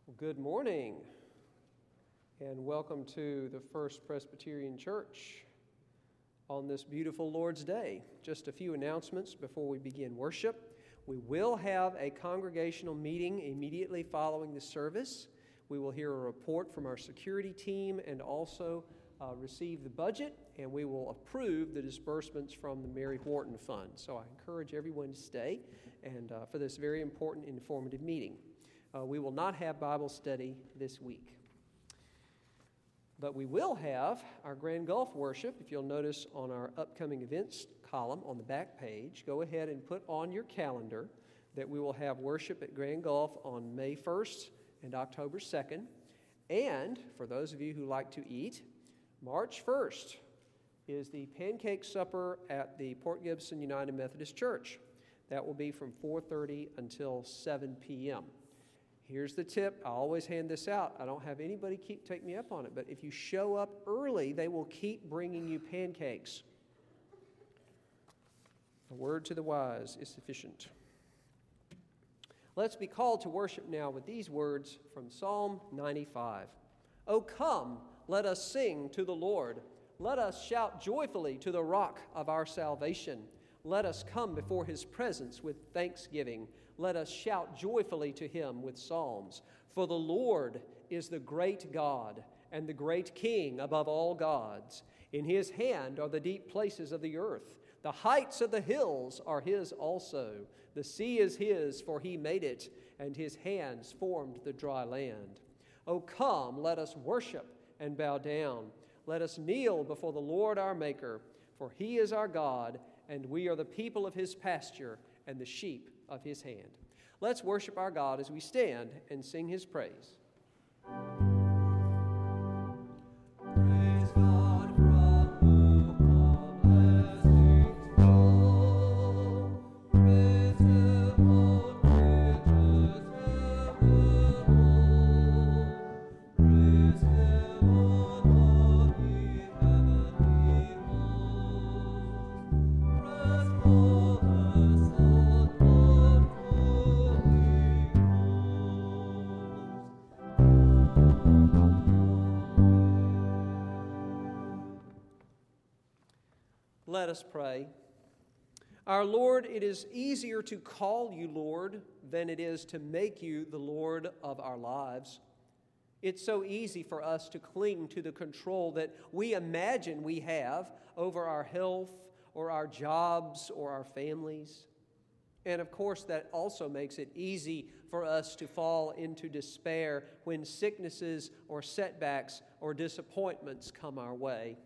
Well, good morning, and welcome to the First Presbyterian Church on this beautiful Lord's Day. Just a few announcements before we begin worship. We will have a congregational meeting immediately following the service. We will hear a report from our security team and also receive the budget, and we will approve the disbursements from the Mary Wharton Fund. So I encourage everyone to stay and for this very important, informative meeting. We will not have Bible study this week. But we will have our Grand Gulf worship. If you'll notice on our upcoming events column on the back page, go ahead and put on your calendar that we will have worship at Grand Gulf on May 1st and October 2nd. And for those of you who like to eat, March 1st is the pancake supper at the Port Gibson United Methodist Church. That will be from 4:30 until 7 p.m. Here's the tip. I always hand this out. I don't have anybody take me up on it, but if you show up early, they will keep bringing you pancakes. A word to the wise is sufficient. Let's be called to worship now with these words from Psalm 95. "O come, let us sing to the Lord. Let us shout joyfully to the rock of our salvation. Let us come before his presence with thanksgiving. Let us shout joyfully to him with psalms. For the Lord is the great God and the great King above all gods. In his hand are the deep places of the earth. The heights of the hills are his also. The sea is his, for he made it, and his hands formed the dry land. O come, let us worship and bow down. Let us kneel before the Lord our Maker, for he is our God, and we are the people of his pasture and the sheep of his hand." Let's worship our God as we stand and sing his praise. Let us pray. Our Lord, it is easier to call you Lord than it is to make you the Lord of our lives. It's so easy for us to cling to the control that we imagine we have over our health or our jobs or our families. And of course, that also makes it easy for us to fall into despair when sicknesses or setbacks or disappointments come our way.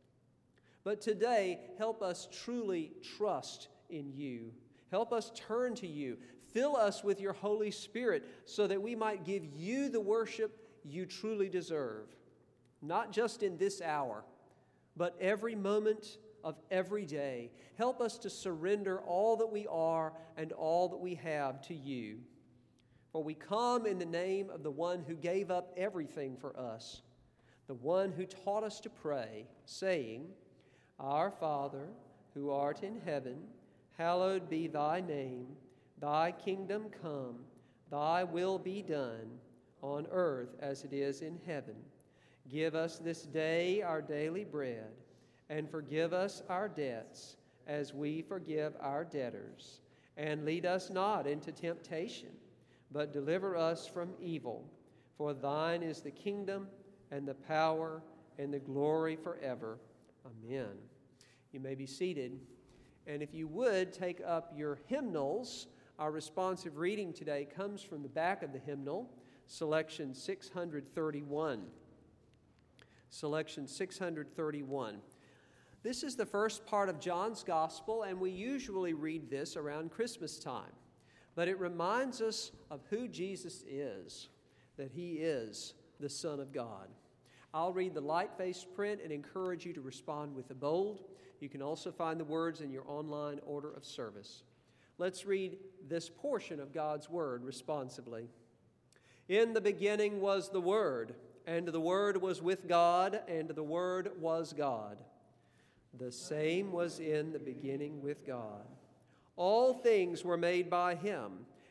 But today, help us truly trust in you. Help us turn to you. Fill us with your Holy Spirit so that we might give you the worship you truly deserve. Not just in this hour, but every moment of every day. Help us to surrender all that we are and all that we have to you. For we come in the name of the one who gave up everything for us, the one who taught us to pray, saying, "Our Father, who art in heaven, hallowed be thy name. Thy kingdom come, thy will be done, on earth as it is in heaven. Give us this day our daily bread, and forgive us our debts, as we forgive our debtors. And lead us not into temptation, but deliver us from evil. For thine is the kingdom, and the power, and the glory forever. Amen." You may be seated. And if you would, take up your hymnals. Our responsive reading today comes from the back of the hymnal, selection 631. Selection 631. This is the first part of John's Gospel, and we usually read this around Christmas time. But it reminds us of who Jesus is, that he is the Son of God. I'll read the light-faced print and encourage you to respond with the bold. You can also find the words in your online order of service. Let's read this portion of God's Word responsively. "In the beginning was the Word, and the Word was with God, and the Word was God. The same was in the beginning with God. All things were made by him,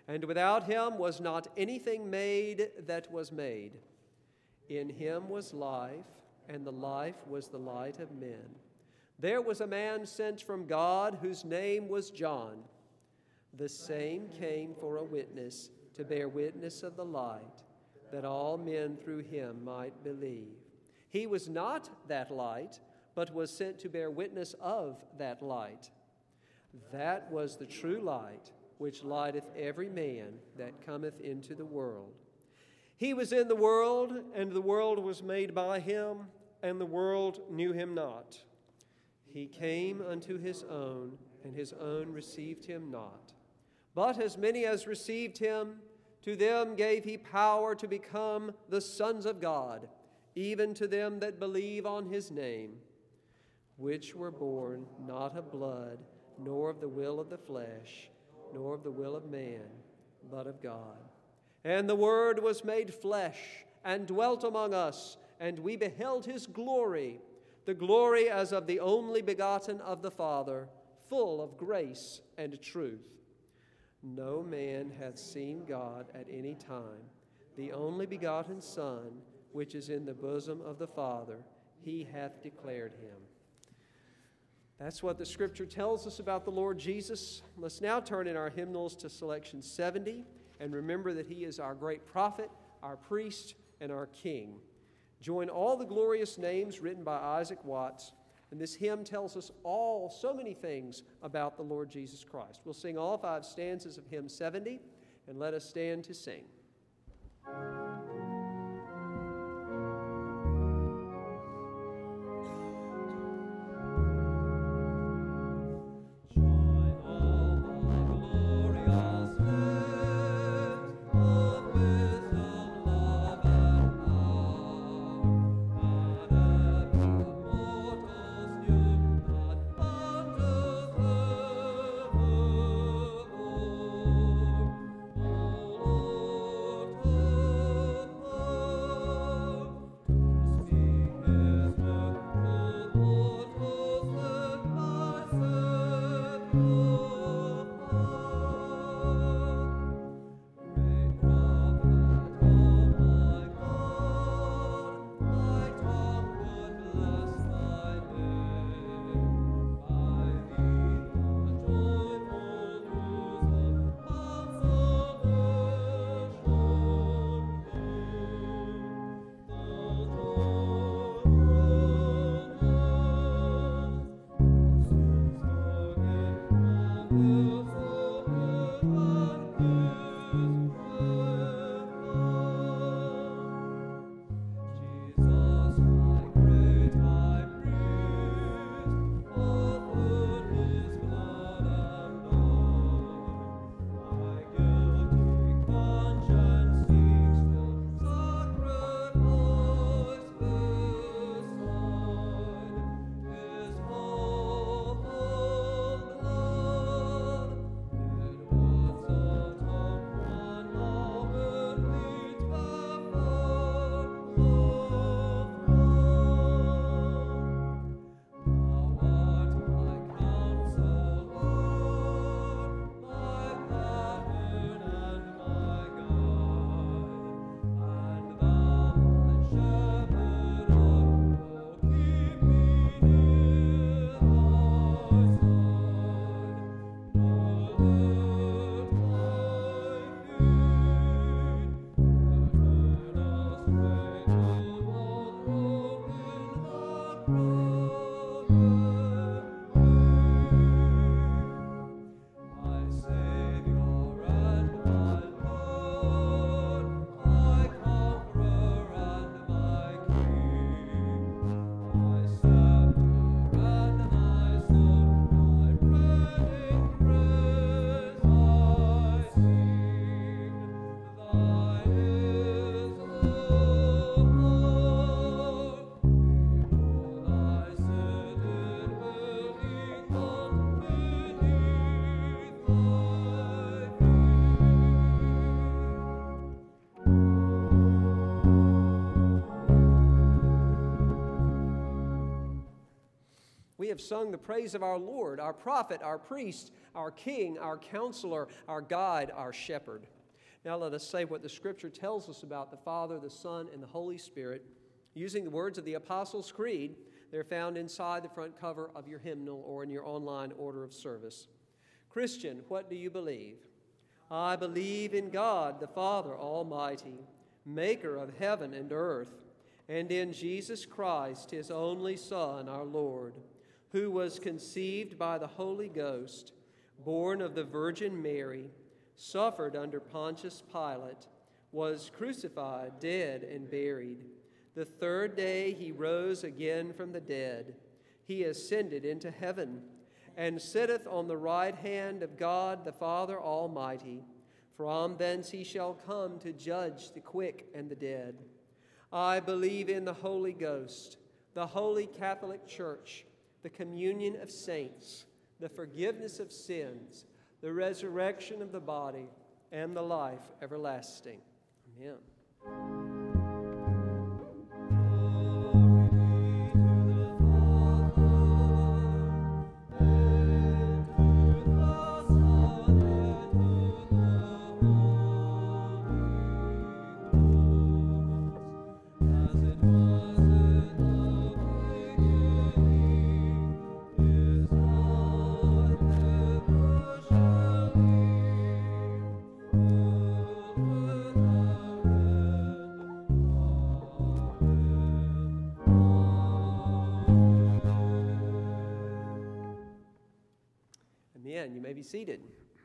and without him was not anything made that was made. In him was life, and the life was the light of men. There was a man sent from God whose name was John. The same came for a witness, to bear witness of the light, that all men through him might believe. He was not that light, but was sent to bear witness of that light. That was the true light, which lighteth every man that cometh into the world. He was in the world, and the world was made by him, and the world knew him not. He came unto his own, and his own received him not. But as many as received him, to them gave he power to become the sons of God, even to them that believe on his name, which were born not of blood, nor of the will of the flesh, nor of the will of man, but of God. And the Word was made flesh, and dwelt among us, and we beheld his glory, the glory as of the only begotten of the Father, full of grace and truth. No man hath seen God at any time. The only begotten Son, which is in the bosom of the Father, he hath declared him. That's what the Scripture tells us about the Lord Jesus. Let's now turn in our hymnals to selection 70 and remember that he is our great prophet, our priest, and our king. Join all the glorious names written by Isaac Watts, and this hymn tells us so many things about the Lord Jesus Christ. We'll sing all 5 stanzas of hymn 70, and let us stand to sing. have sung the praise of our Lord, our prophet, our priest, our king, our counselor, our guide, our shepherd. Now let us say what the Scripture tells us about the Father, the Son, and the Holy Spirit, using the words of the Apostles' Creed. They're found inside the front cover of your hymnal or in your online order of service. Christian, what do you believe? I believe in God, the Father Almighty, maker of heaven and earth, and in Jesus Christ, his only Son, our Lord, who was conceived by the Holy Ghost, born of the Virgin Mary, suffered under Pontius Pilate, was crucified, dead, and buried. The third day he rose again from the dead. He ascended into heaven, and sitteth on the right hand of God the Father Almighty. From thence he shall come to judge the quick and the dead. I believe in the Holy Ghost, the Holy Catholic Church, the communion of saints, the forgiveness of sins, the resurrection of the body, and the life everlasting. Amen. You may be seated.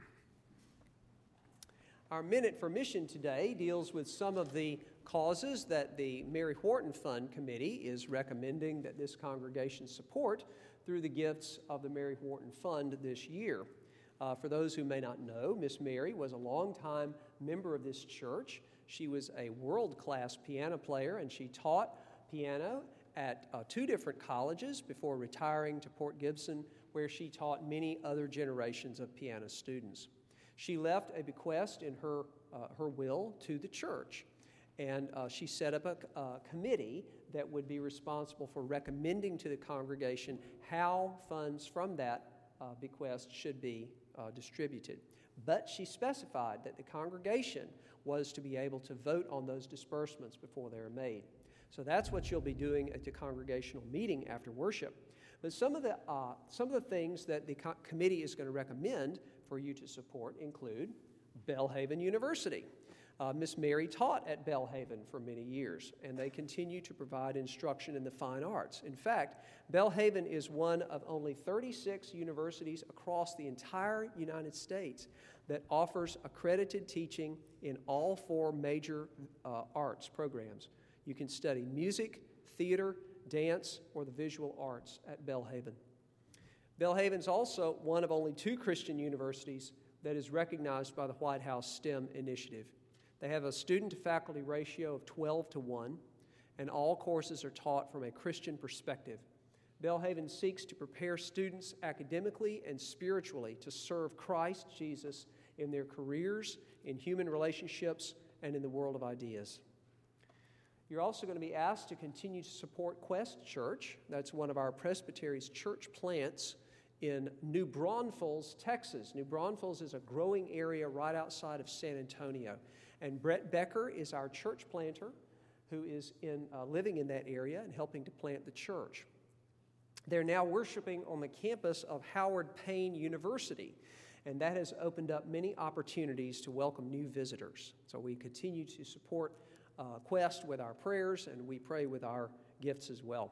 Our Minute for Mission today deals with some of the causes that the Mary Wharton Fund Committee is recommending that this congregation support through the gifts of the Mary Wharton Fund this year. For those who may not know, Miss Mary was a longtime member of this church. She was a world-class piano player, and she taught piano at 2 different colleges before retiring to Port Gibson, where she taught many other generations of piano students. She left a bequest in her will to the church, and she set up a committee that would be responsible for recommending to the congregation how funds from that bequest should be distributed. But she specified that the congregation was to be able to vote on those disbursements before they are made. So that's what you'll be doing at the congregational meeting after worship. But some of the things that the committee is going to recommend for you to support include Belhaven University. Miss Mary taught at Belhaven for many years, and they continue to provide instruction in the fine arts. In fact, Belhaven is one of only 36 universities across the entire United States that offers accredited teaching in all 4 major arts programs. You can study music, theater, dance, or the visual arts at Belhaven. Belhaven is also one of only 2 Christian universities that is recognized by the White House STEM initiative. They have a student-to-faculty ratio of 12-1, and all courses are taught from a Christian perspective. Belhaven seeks to prepare students academically and spiritually to serve Christ Jesus in their careers, in human relationships, and in the world of ideas. You're also going to be asked to continue to support Quest Church. That's one of our Presbytery's church plants in New Braunfels, Texas. New Braunfels is a growing area right outside of San Antonio. And Brett Becker is our church planter who is living in that area and helping to plant the church. They're now worshiping on the campus of Howard Payne University, and that has opened up many opportunities to welcome new visitors. So we continue to support Quest with our prayers, and we pray with our gifts as well.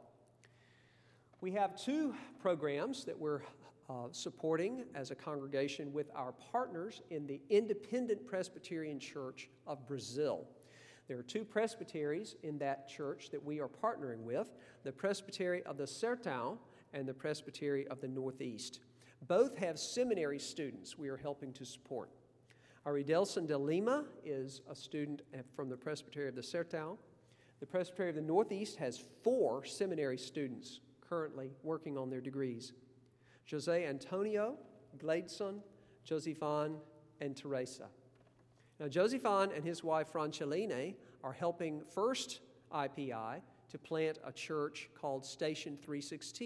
We have 2 programs that we're supporting as a congregation with our partners in the Independent Presbyterian Church of Brazil. There are 2 presbyteries in that church that we are partnering with, the Presbytery of the Sertão and the Presbytery of the Northeast. Both have seminary students we are helping to support. Aridelson de Lima is a student from the Presbytery of the Sertão. The Presbytery of the Northeast has 4 seminary students currently working on their degrees: Jose Antonio, Gladson, Josefan, and Teresa. Now, Josefan and his wife Franceline are helping First IPI to plant a church called Station 316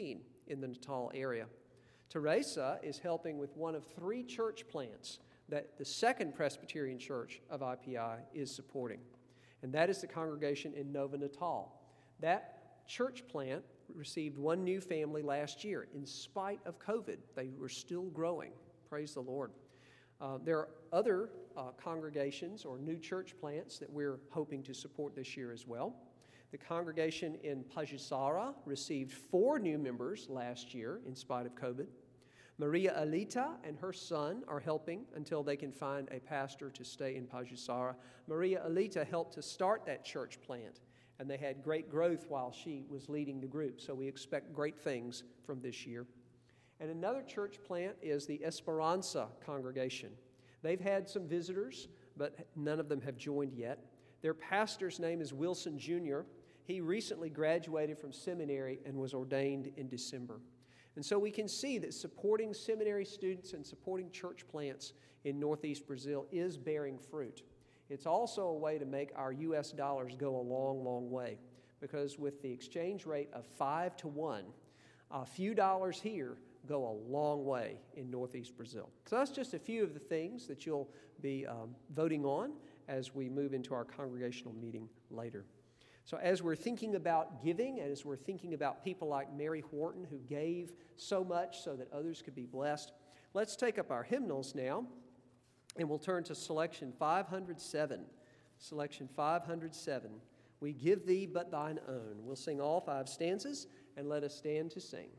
in the Natal area. Teresa is helping with one of 3 church plants that the Second Presbyterian Church of IPI is supporting, and that is the congregation in Nova Natal. That church plant received 1 new family last year. In spite of COVID, they were still growing. Praise the Lord. There are other congregations or new church plants that we're hoping to support this year as well. The congregation in Pajisara received 4 new members last year in spite of COVID. Maria Alita and her son are helping until they can find a pastor to stay in Pajisara. Maria Alita helped to start that church plant, and they had great growth while she was leading the group, so we expect great things from this year. And another church plant is the Esperanza congregation. They've had some visitors, but none of them have joined yet. Their pastor's name is Wilson Jr. He recently graduated from seminary and was ordained in December. And so we can see that supporting seminary students and supporting church plants in Northeast Brazil is bearing fruit. It's also a way to make our U.S. dollars go a long, long way, because with the exchange rate of 5 to 1, a few dollars here go a long way in Northeast Brazil. So that's just a few of the things that you'll be voting on as we move into our congregational meeting later. So as we're thinking about giving, and as we're thinking about people like Mary Horton who gave so much so that others could be blessed, let's take up our hymnals now, and we'll turn to selection 507. Selection 507. We give thee but thine own. We'll sing all 5 stanzas, and let us stand to sing.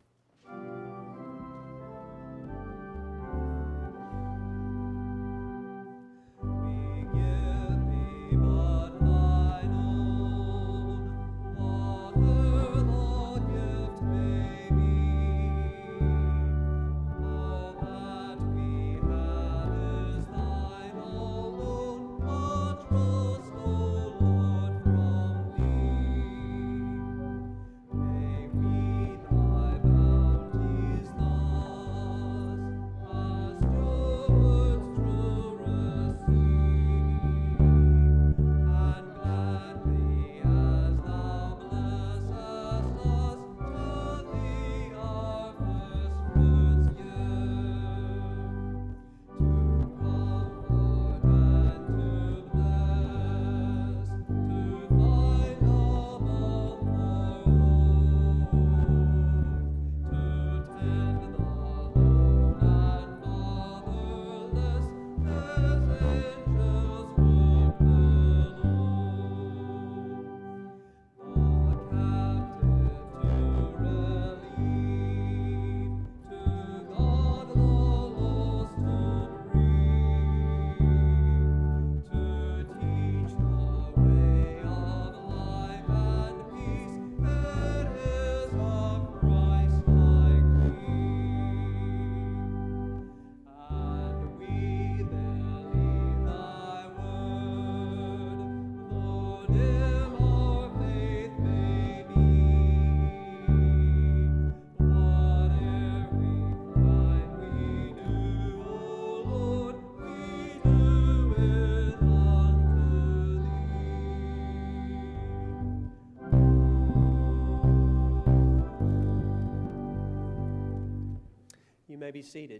You may be seated.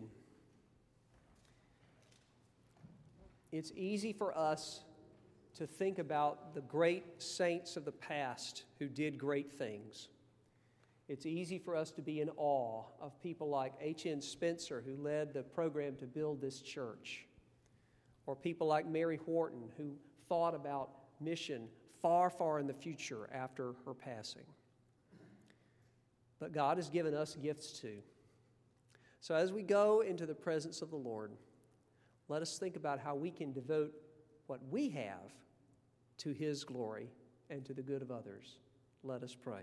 It's easy for us to think about the great saints of the past who did great things. It's easy for us to be in awe of people like H.N. Spencer, who led the program to build this church, or people like Mary Horton, who thought about mission far, far in the future after her passing. But God has given us gifts too. So as we go into the presence of the Lord, let us think about how we can devote what we have to His glory and to the good of others. Let us pray.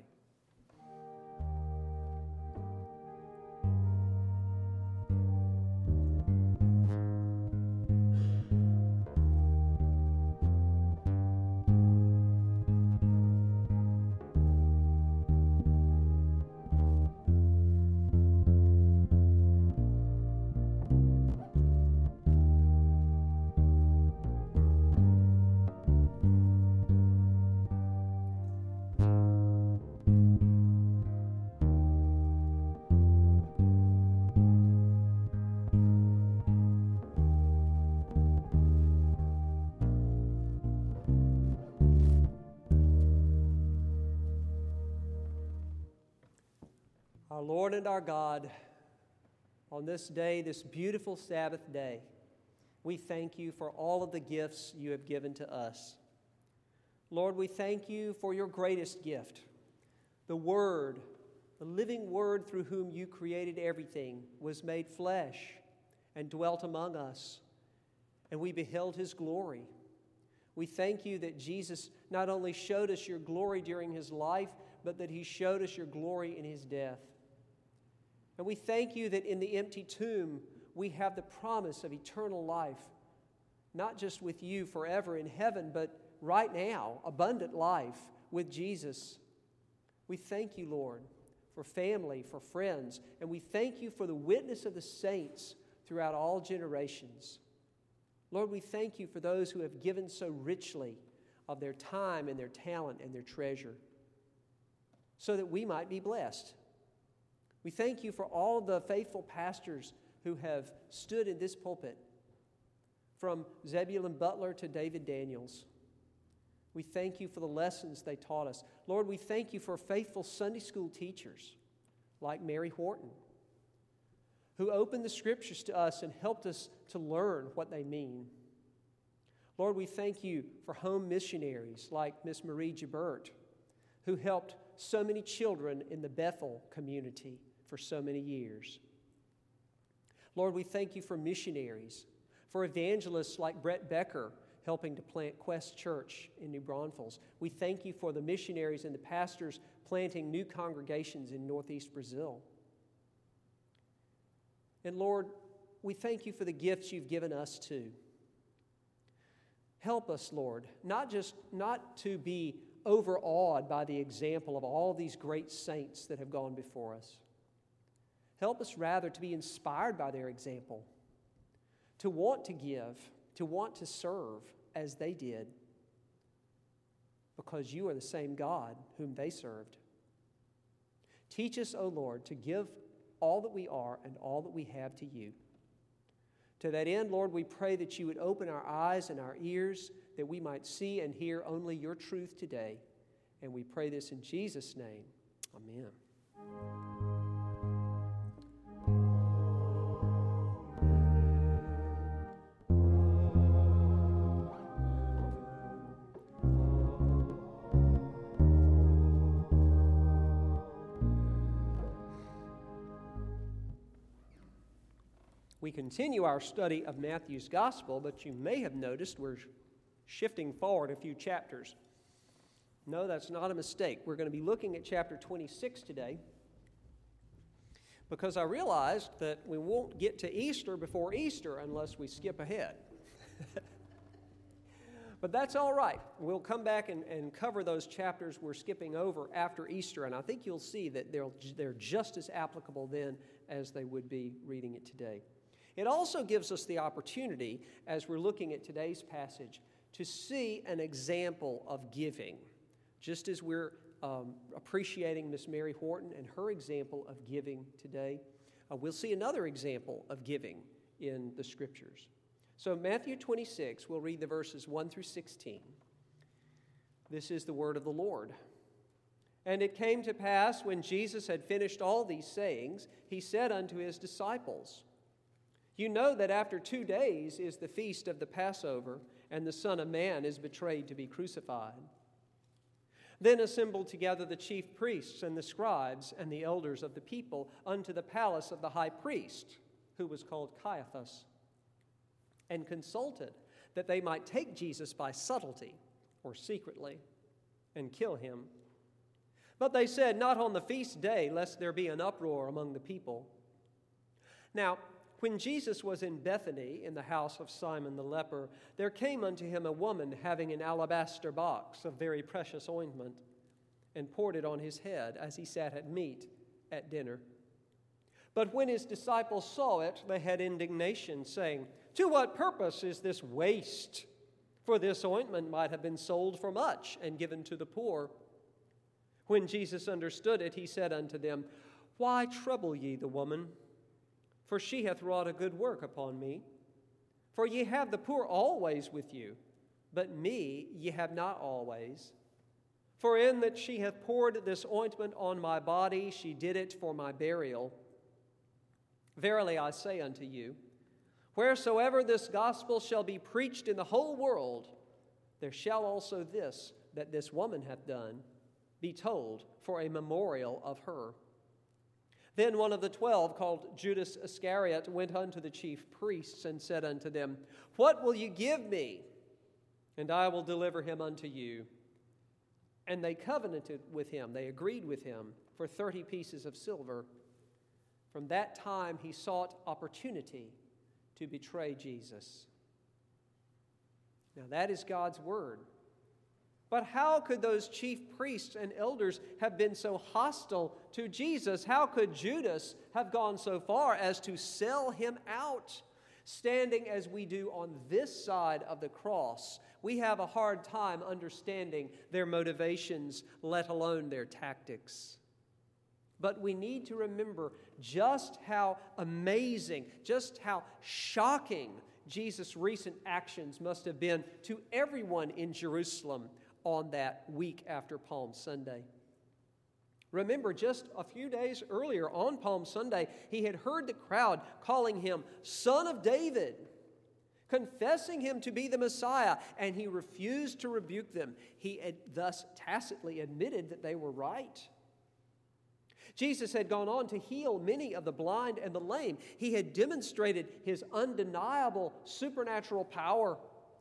Lord and our God, on this day, this beautiful Sabbath day, we thank you for all of the gifts you have given to us. Lord, we thank you for your greatest gift, the Word, the living Word through whom you created everything, was made flesh and dwelt among us, and we beheld his glory. We thank you that Jesus not only showed us your glory during his life, but that he showed us your glory in his death. And we thank you that in the empty tomb, we have the promise of eternal life, not just with you forever in heaven, but right now, abundant life with Jesus. We thank you, Lord, for family, for friends, and we thank you for the witness of the saints throughout all generations. Lord, we thank you for those who have given so richly of their time and their talent and their treasure so that we might be blessed. We thank you for all the faithful pastors who have stood in this pulpit, from Zebulon Butler to David Daniels. We thank you for the lessons they taught us. Lord, we thank you for faithful Sunday school teachers like Mary Horton, who opened the Scriptures to us and helped us to learn what they mean. Lord, we thank you for home missionaries like Miss Marie Gibert, who helped so many children in the Bethel community for so many years. Lord, we thank you for missionaries, for evangelists like Brett Becker, helping to plant Quest Church in New Braunfels. We thank you for the missionaries and the pastors planting new congregations in Northeast Brazil. And Lord, we thank you for the gifts you've given us too. Help us, Lord, not to be overawed by the example of all these great saints that have gone before us. Help us rather to be inspired by their example, to want to give, to want to serve as they did, because you are the same God whom they served. Teach us, O Lord, to give all that we are and all that we have to you. To that end, Lord, we pray that you would open our eyes and our ears, that we might see and hear only your truth today. And we pray this in Jesus' name. Amen. We continue our study of Matthew's Gospel, but you may have noticed we're shifting forward a few chapters. No, that's not a mistake. We're going to be looking at chapter 26 today because I realized that we won't get to Easter before Easter unless we skip ahead. But that's all right. We'll come back and cover those chapters we're skipping over after Easter, and I think you'll see that they're just as applicable then as they would be reading it today. It also gives us the opportunity, as we're looking at today's passage, to see an example of giving, just as we're appreciating Miss Mary Horton and her example of giving today. We'll see another example of giving in the Scriptures. So Matthew 26, we'll read the verses 1 through 16. This is the word of the Lord. And it came to pass, when Jesus had finished all these sayings, he said unto his disciples, You know that after 2 days is the feast of the Passover, and the Son of Man is betrayed to be crucified. Then assembled together the chief priests and the scribes and the elders of the people unto the palace of the high priest, who was called Caiaphas, and consulted that they might take Jesus by subtlety, or secretly, and kill him. But they said, Not on the feast day, lest there be an uproar among the people. Now, when Jesus was in Bethany, in the house of Simon the leper, there came unto him a woman having an alabaster box of very precious ointment, and poured it on his head as he sat at meat at dinner. But when his disciples saw it, they had indignation, saying, To what purpose is this waste? For this ointment might have been sold for much and given to the poor. When Jesus understood it, he said unto them, Why trouble ye the woman? For she hath wrought a good work upon me. For ye have the poor always with you, but me ye have not always. For in that she hath poured this ointment on my body, she did it for my burial. Verily I say unto you, wheresoever this gospel shall be preached in the whole world, there shall also this, that this woman hath done, be told for a memorial of her. Then one of the 12, called Judas Iscariot, went unto the chief priests and said unto them, What will you give me? And I will deliver him unto you. And they covenanted with him, they agreed with him, for 30 pieces of silver. From that time he sought opportunity to betray Jesus. Now that is God's word. But how could those chief priests and elders have been so hostile to Jesus? How could Judas have gone so far as to sell him out? Standing as we do on this side of the cross, we have a hard time understanding their motivations, let alone their tactics. But we need to remember just how amazing, just how shocking Jesus' recent actions must have been to everyone in Jerusalem on that week after Palm Sunday. Remember, just a few days earlier on Palm Sunday, he had heard the crowd calling him Son of David, confessing him to be the Messiah, and he refused to rebuke them. He had thus tacitly admitted that they were right. Jesus had gone on to heal many of the blind and the lame. He had demonstrated his undeniable supernatural power.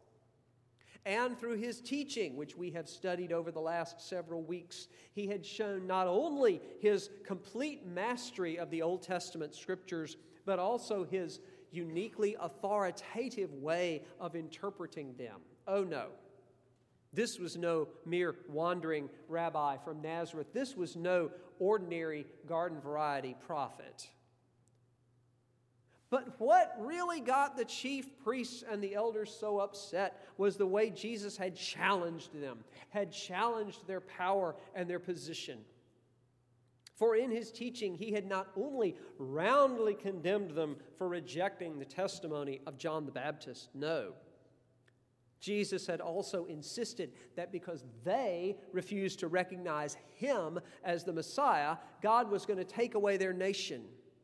And through his teaching, which we have studied over the last several weeks, he had shown not only his complete mastery of the Old Testament scriptures, but also his uniquely authoritative way of interpreting them. Oh no, this was no mere wandering rabbi from Nazareth. This was no ordinary garden variety prophet. But what really got the chief priests and the elders so upset was the way Jesus had challenged them, had challenged their power and their position. For in his teaching, he had not only roundly condemned them for rejecting the testimony of John the Baptist, no. Jesus had also insisted that because they refused to recognize him as the Messiah, God was going to take away their nation.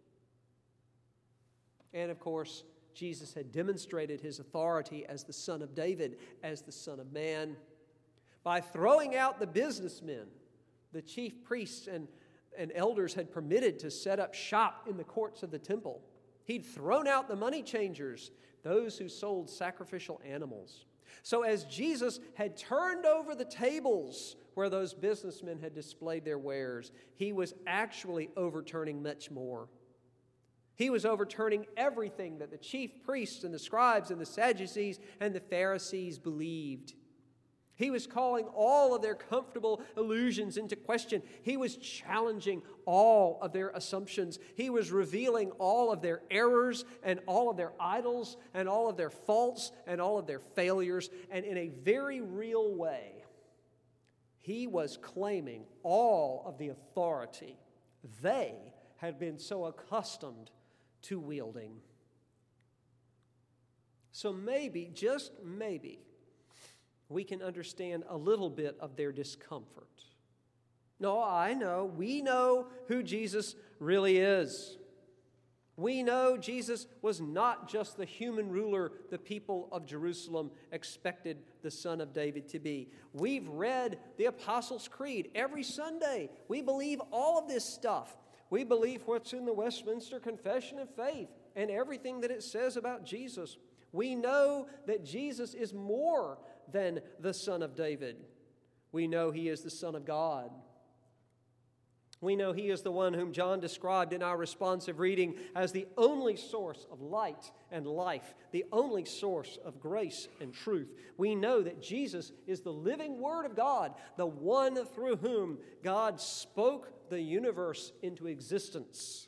And of course, Jesus had demonstrated his authority as the Son of David, as the Son of Man, by throwing out the businessmen the chief priests and elders had permitted to set up shop in the courts of the temple. He'd thrown out the money changers, those who sold sacrificial animals. So as Jesus had turned over the tables where those businessmen had displayed their wares, he was actually overturning much more. He was overturning everything that the chief priests and the scribes and the Sadducees and the Pharisees believed. He was calling all of their comfortable illusions into question. He was challenging all of their assumptions. He was revealing all of their errors and all of their idols and all of their faults and all of their failures. And in a very real way, he was claiming all of the authority they had been so accustomed to wielding. So maybe, just maybe, we can understand a little bit of their discomfort. No, I know. We know who Jesus really is. We know Jesus was not just the human ruler the people of Jerusalem expected the Son of David to be. We've read the Apostles' Creed every Sunday. We believe all of this stuff. We believe what's in the Westminster Confession of Faith and everything that it says about Jesus. We know that Jesus is more than the Son of David. We know he is the Son of God. We know he is the one whom John described in our responsive reading as the only source of light and life, the only source of grace and truth. We know that Jesus is the living Word of God, the one through whom God spoke the universe into existence.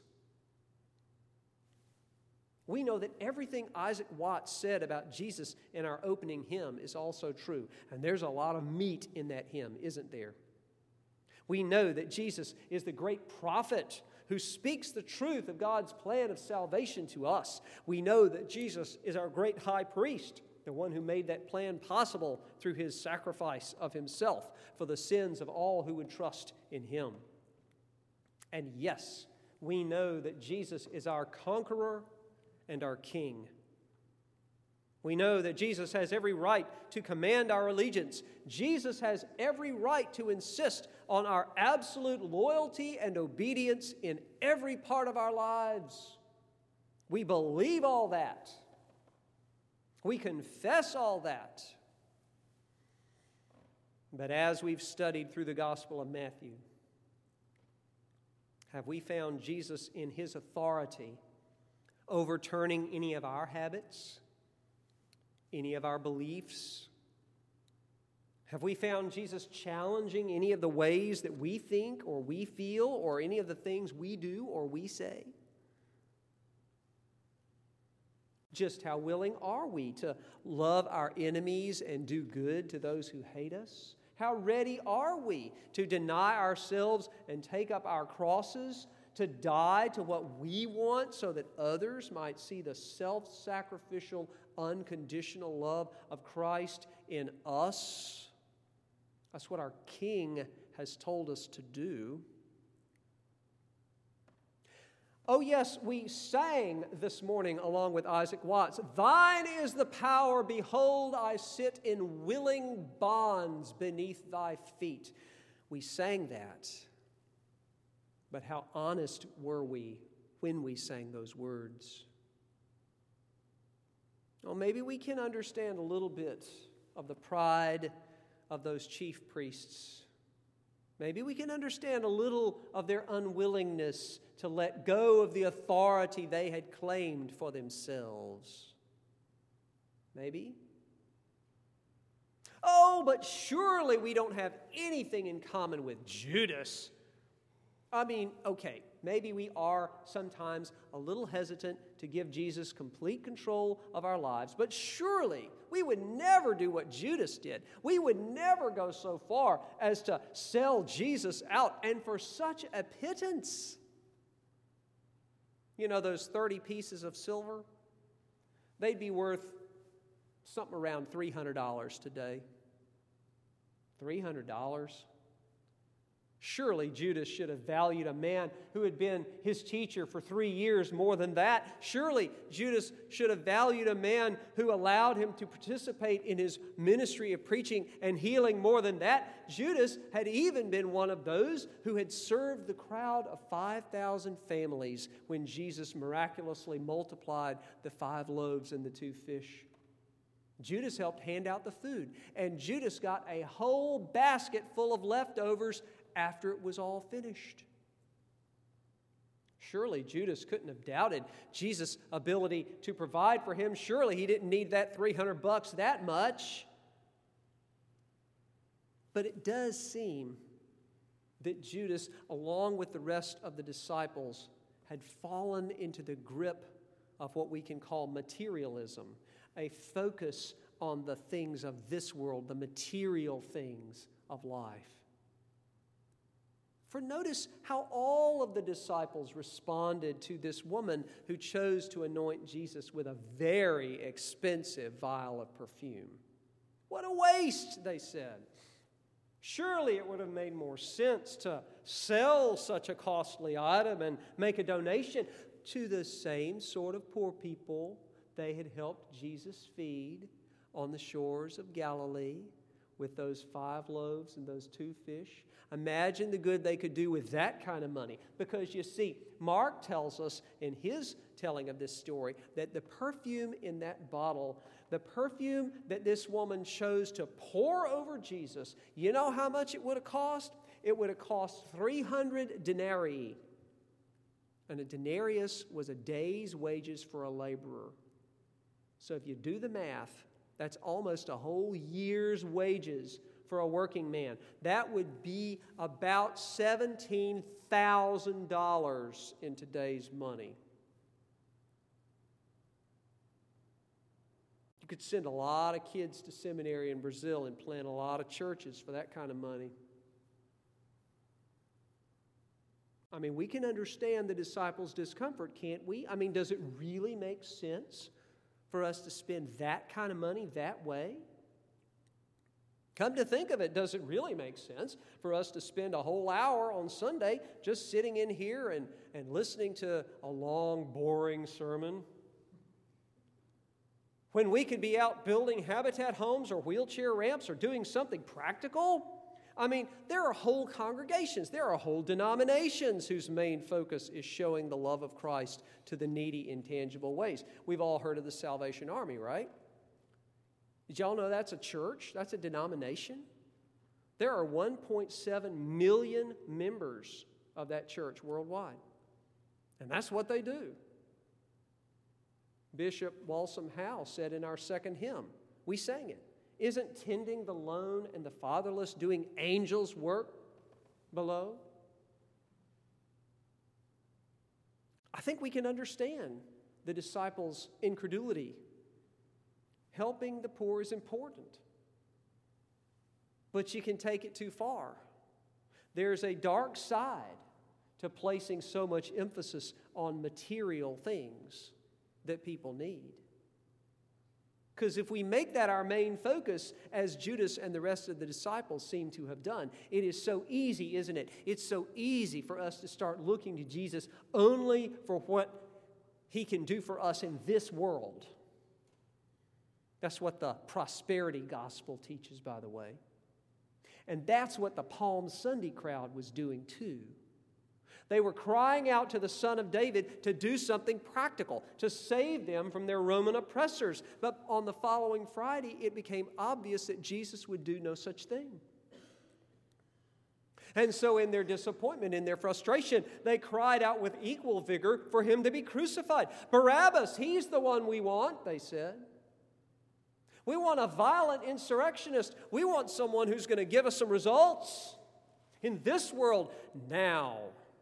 We know that everything Isaac Watts said about Jesus in our opening hymn is also true. And there's a lot of meat in that hymn, isn't there? We know that Jesus is the great prophet who speaks the truth of God's plan of salvation to us. We know that Jesus is our great high priest the one who made that plan possible through his sacrifice of himself for the sins of all who would trust in him. And yes, we know that Jesus is our conqueror and our king. We know that Jesus has every right to command our allegiance. Jesus has every right to insist on our absolute loyalty and obedience in every part of our lives. We believe all that. We confess all that. But as we've studied through the Gospel of Matthew, have we found Jesus in his authority overturning any of our habits, any of our beliefs? Have we found Jesus challenging any of the ways that we think or we feel or any of the things we do or we say? Just how willing are we to love our enemies and do good to those who hate us? How ready are we to deny ourselves and take up our crosses, to die to what we want so that others might see the self-sacrificial, unconditional love of Christ in us? That's what our King has told us to do. Oh yes, we sang this morning along with Isaac Watts, "Thine is the power, behold, I sit in willing bonds beneath thy feet." We sang that. But how honest were we when we sang those words? Well, maybe we can understand a little bit of the pride of those chief priests. Maybe we can understand a little of their unwillingness to let go of the authority they had claimed for themselves. Maybe. Oh, but surely we don't have anything in common with Judas. I mean, okay, maybe we are sometimes a little hesitant to give Jesus complete control of our lives, but surely we would never do what Judas did. We would never go so far as to sell Jesus out, and for such a pittance. You know, those 30 pieces of silver? They'd be worth something around $300 today. $300. Surely Judas should have valued a man who had been his teacher for 3 years more than that. Surely Judas should have valued a man who allowed him to participate in his ministry of preaching and healing more than that. Judas had even been one of those who had served the crowd of 5,000 families when Jesus miraculously multiplied the 5 loaves and the 2 fish. Judas helped hand out the food, and Judas got a whole basket full of leftovers after it was all finished. Surely Judas couldn't have doubted Jesus' ability to provide for him. Surely he didn't need that $300 that much. But it does seem that Judas, along with the rest of the disciples, had fallen into the grip of what we can call materialism, a focus on the things of this world, the material things of life. For notice how all of the disciples responded to this woman who chose to anoint Jesus with a very expensive vial of perfume. What a waste, they said. Surely it would have made more sense to sell such a costly item and make a donation to the same sort of poor people they had helped Jesus feed on the shores of Galilee with those 5 loaves and those 2 fish. Imagine the good they could do with that kind of money. Because you see, Mark tells us in his telling of this story that the perfume in that bottle, the perfume that this woman chose to pour over Jesus, you know how much it would have cost? It would have cost 300 denarii. And a denarius was a day's wages for a laborer. So if you do the math, that's almost a whole year's wages for a working man. That would be about $17,000 in today's money. You could send a lot of kids to seminary in Brazil and plant a lot of churches for that kind of money. I mean, we can understand the disciples' discomfort, can't we? I mean, does it really make sense for us to spend that kind of money that way? Come to think of it, does it really make sense for us to spend a whole hour on Sunday just sitting in here and listening to a long, boring sermon, when we could be out building habitat homes or wheelchair ramps or doing something practical? I mean, there are whole congregations, there are whole denominations whose main focus is showing the love of Christ to the needy in tangible ways. We've all heard of the Salvation Army, right? Did y'all know that's a church? That's a denomination? There are 1.7 million members of that church worldwide. And that's what they do. Bishop Walsam Howe said in our second hymn, we sang it, isn't tending the lone and the fatherless doing angels' work below? I think we can understand the disciples' incredulity. Helping the poor is important, but you can take it too far. There's a dark side to placing so much emphasis on material things that people need. Because if we make that our main focus, as Judas and the rest of the disciples seem to have done, it is so easy, isn't it? It's so easy for us to start looking to Jesus only for what He can do for us in this world. That's what the prosperity gospel teaches, by the way. And that's what the Palm Sunday crowd was doing too. They were crying out to the Son of David to do something practical, to save them from their Roman oppressors. But on the following Friday, it became obvious that Jesus would do no such thing. And so in their disappointment, in their frustration, they cried out with equal vigor for Him to be crucified. Barabbas, he's the one we want, they said. We want a violent insurrectionist. We want someone who's going to give us some results in this world now.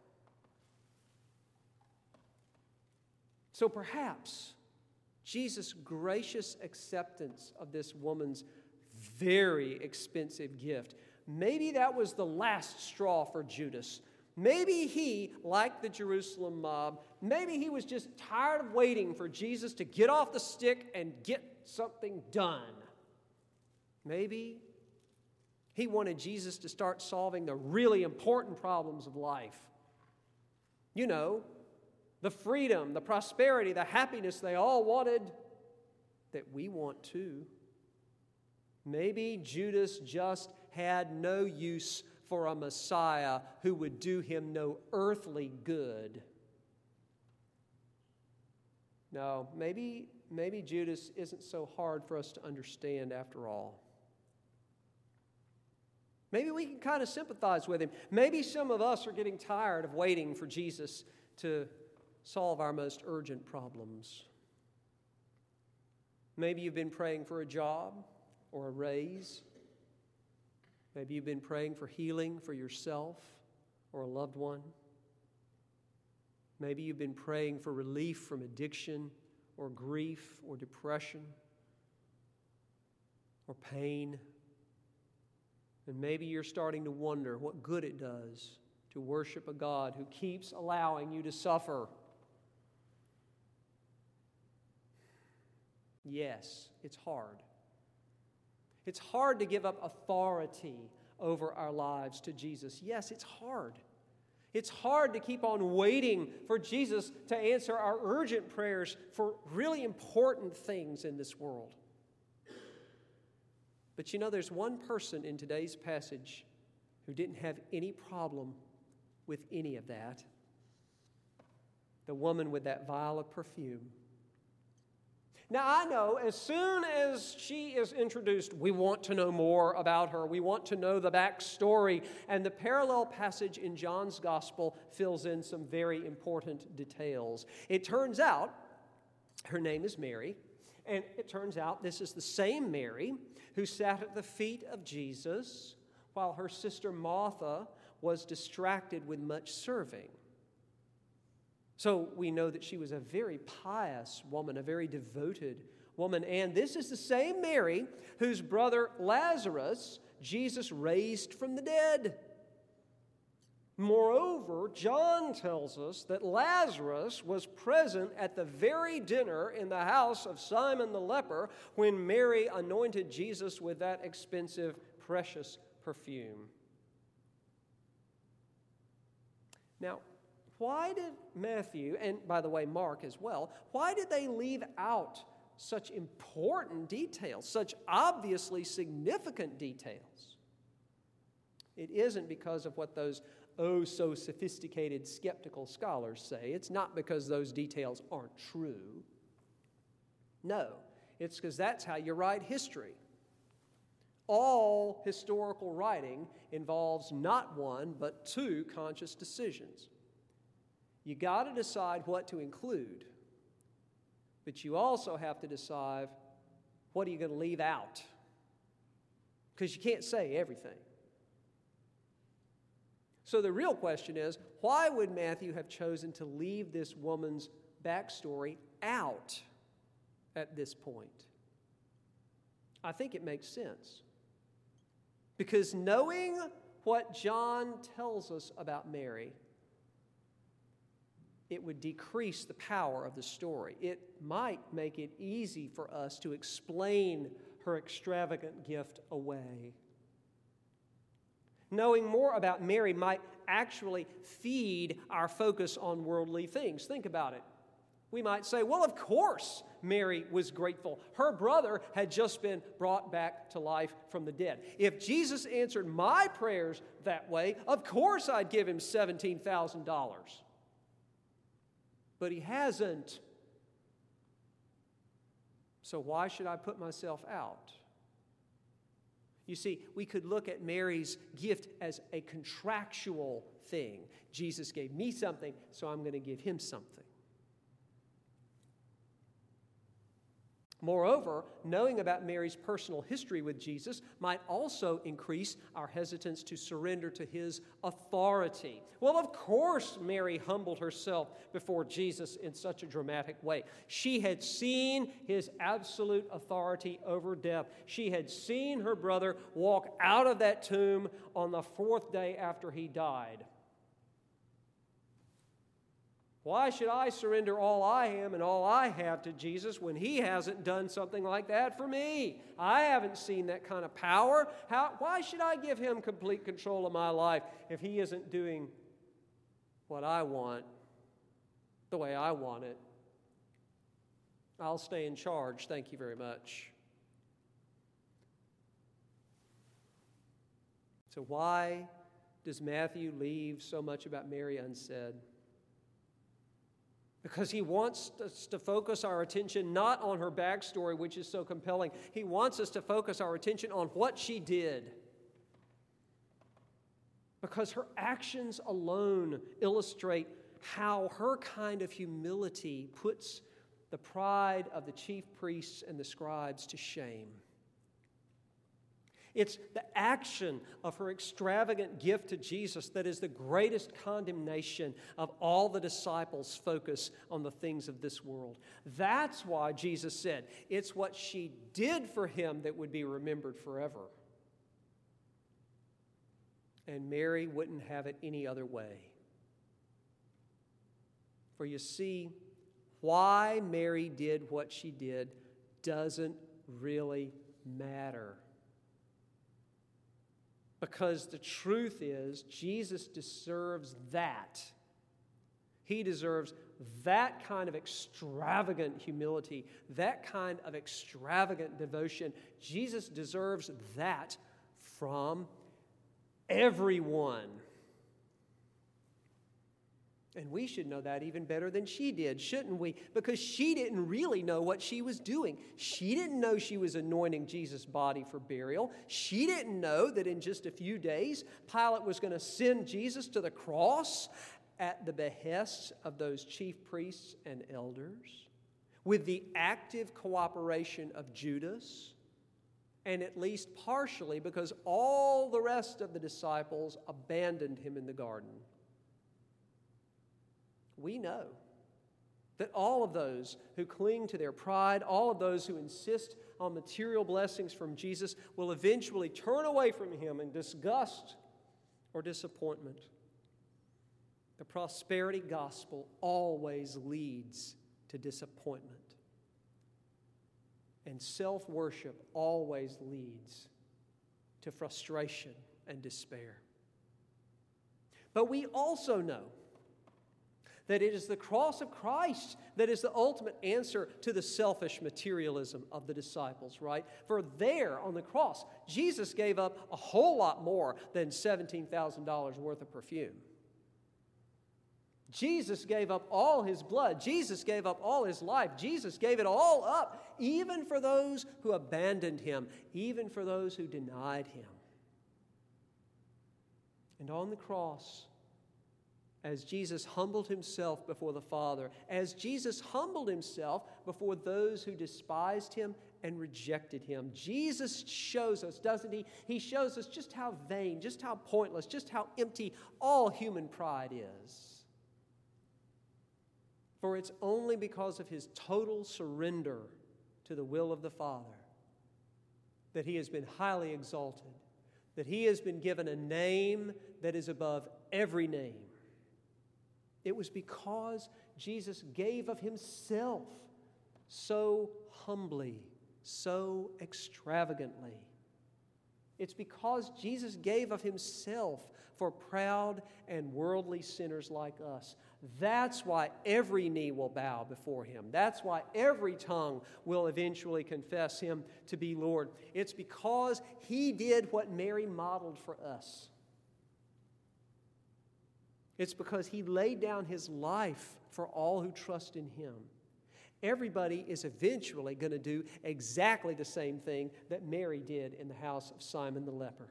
So perhaps Jesus' gracious acceptance of this woman's very expensive gift, maybe that was the last straw for Judas. Maybe he, like the Jerusalem mob, maybe he was just tired of waiting for Jesus to get off the stick and get something done. Maybe he wanted Jesus to start solving the really important problems of life. You know, the freedom, the prosperity, the happiness they all wanted that we want too. Maybe Judas just had no use for a Messiah who would do him no earthly good. No, maybe Judas isn't so hard for us to understand after all. Maybe we can kind of sympathize with him. Maybe some of us are getting tired of waiting for Jesus to solve our most urgent problems. Maybe you've been praying for a job or a raise. Maybe you've been praying for healing for yourself or a loved one. Maybe you've been praying for relief from addiction or grief or depression or pain. And maybe you're starting to wonder what good it does to worship a God who keeps allowing you to suffer. Yes, it's hard. It's hard to give up authority over our lives to Jesus. Yes, it's hard. It's hard to keep on waiting for Jesus to answer our urgent prayers for really important things in this world. But you know, there's one person in today's passage who didn't have any problem with any of that. The woman with that vial of perfume. Now, I know as soon as she is introduced, we want to know more about her. We want to know the backstory. And the parallel passage in John's Gospel fills in some very important details. It turns out her name is Mary. And it turns out this is the same Mary who sat at the feet of Jesus while her sister Martha was distracted with much serving. So we know that she was a very pious woman, a very devoted woman. And this is the same Mary whose brother Lazarus, Jesus raised from the dead. Moreover, John tells us that Lazarus was present at the very dinner in the house of Simon the leper when Mary anointed Jesus with that expensive, precious perfume. Now, why did Matthew, and by the way, Mark as well, why did they leave out such important details, such obviously significant details? It isn't because of what those so sophisticated skeptical scholars say. It's not because those details aren't true. No, it's because that's how you write history. All historical writing involves not one, but two conscious decisions. You got to decide what to include, but you also have to decide what are you going to leave out, because you can't say everything. So the real question is, why would Matthew have chosen to leave this woman's backstory out at this point? I think it makes sense. Because knowing what John tells us about Mary, it would decrease the power of the story. It might make it easy for us to explain her extravagant gift away. Knowing more about Mary might actually feed our focus on worldly things. Think about it. We might say, well, of course Mary was grateful. Her brother had just been brought back to life from the dead. If Jesus answered my prayers that way, of course I'd give him $17,000. But he hasn't. So why should I put myself out? You see, we could look at Mary's gift as a contractual thing. Jesus gave me something, so I'm going to give him something. Moreover, knowing about Mary's personal history with Jesus might also increase our hesitance to surrender to his authority. Well, of course, Mary humbled herself before Jesus in such a dramatic way. She had seen his absolute authority over death. She had seen her brother walk out of that tomb on the fourth day after he died. Why should I surrender all I am and all I have to Jesus when he hasn't done something like that for me? I haven't seen that kind of power. Why should I give him complete control of my life if he isn't doing what I want the way I want it? I'll stay in charge. Thank you very much. So why does Matthew leave so much about Mary unsaid? Because he wants us to focus our attention not on her backstory, which is so compelling. He wants us to focus our attention on what she did. Because her actions alone illustrate how her kind of humility puts the pride of the chief priests and the scribes to shame. It's the action of her extravagant gift to Jesus that is the greatest condemnation of all the disciples' focus on the things of this world. That's why Jesus said, it's what she did for him that would be remembered forever. And Mary wouldn't have it any other way. For you see, why Mary did what she did doesn't really matter. Because the truth is, Jesus deserves that. He deserves that kind of extravagant humility, that kind of extravagant devotion. Jesus deserves that from everyone. And we should know that even better than she did, shouldn't we? Because she didn't really know what she was doing. She didn't know she was anointing Jesus' body for burial. She didn't know that in just a few days, Pilate was going to send Jesus to the cross at the behest of those chief priests and elders, with the active cooperation of Judas, and at least partially because all the rest of the disciples abandoned him in the garden. We know that all of those who cling to their pride, all of those who insist on material blessings from Jesus will eventually turn away from him in disgust or disappointment. The prosperity gospel always leads to disappointment. And self-worship always leads to frustration and despair. But we also know that it is the cross of Christ that is the ultimate answer to the selfish materialism of the disciples, right? For there on the cross, Jesus gave up a whole lot more than $17,000 worth of perfume. Jesus gave up all his blood. Jesus gave up all his life. Jesus gave it all up, even for those who abandoned him, even for those who denied him. And on the cross, as Jesus humbled himself before the Father, as Jesus humbled himself before those who despised him and rejected him, Jesus shows us, doesn't he? He shows us just how vain, just how pointless, just how empty all human pride is. For it's only because of his total surrender to the will of the Father that he has been highly exalted, that he has been given a name that is above every name. It was because Jesus gave of himself so humbly, so extravagantly. It's because Jesus gave of himself for proud and worldly sinners like us. That's why every knee will bow before him. That's why every tongue will eventually confess him to be Lord. It's because he did what Mary modeled for us. It's because he laid down his life for all who trust in him. Everybody is eventually going to do exactly the same thing that Mary did in the house of Simon the leper.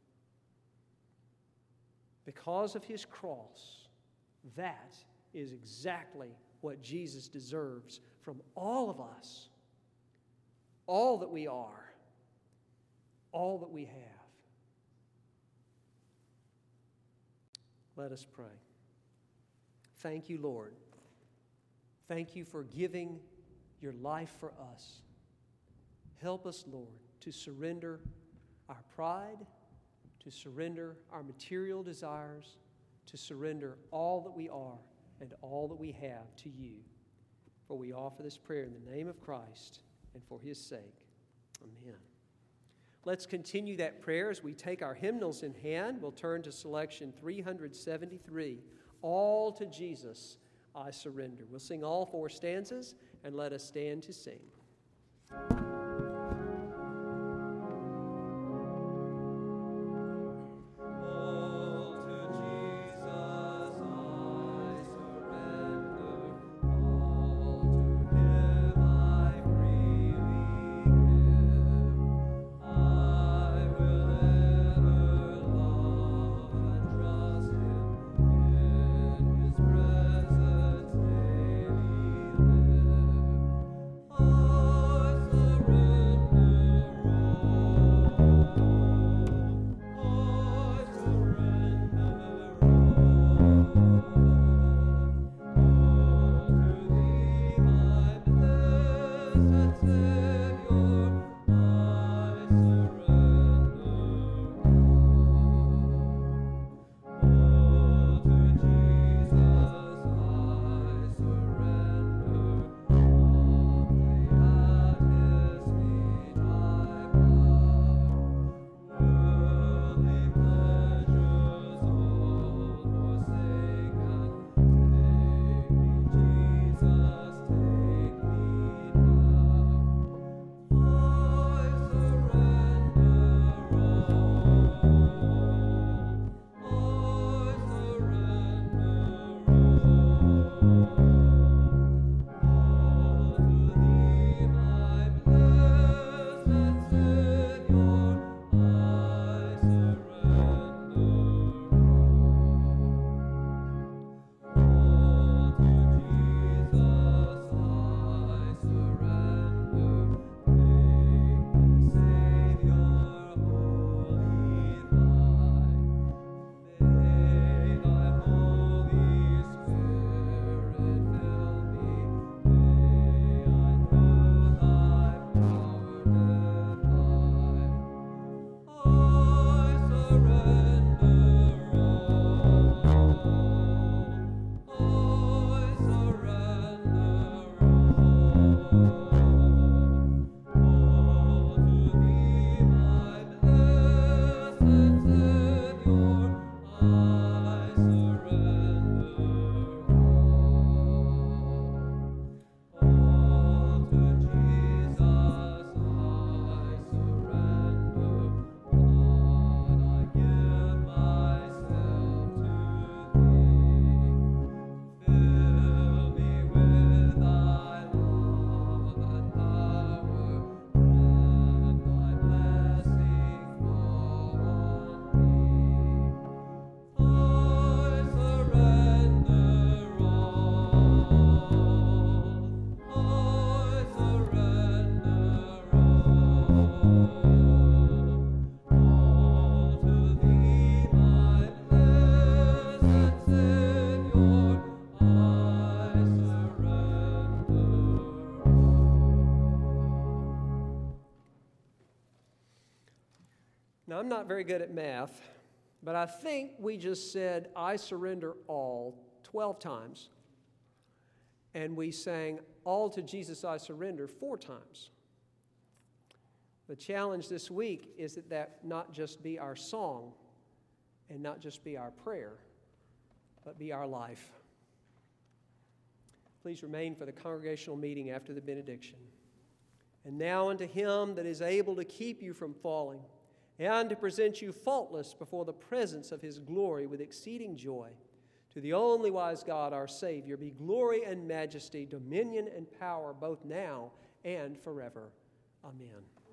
Because of his cross, that is exactly what Jesus deserves from all of us. All that we are, all that we have. Let us pray. Thank you, Lord. Thank you for giving your life for us. Help us, Lord, to surrender our pride, to surrender our material desires, to surrender all that we are and all that we have to you. For we offer this prayer in the name of Christ and for his sake. Amen. Let's continue that prayer as we take our hymnals in hand. We'll turn to selection 373, All to Jesus I Surrender. We'll sing all 4 stanzas, and let us stand to sing. Surrender. Now, I'm not very good at math, but I think we just said, I surrender all 12 times. And we sang, all to Jesus I surrender 4 times. The challenge this week is that not just be our song and not just be our prayer, but be our life. Please remain for the congregational meeting after the benediction. And now unto him that is able to keep you from falling and to present you faultless before the presence of his glory with exceeding joy, to the only wise God, our Savior, be glory and majesty, dominion and power, both now and forever. Amen.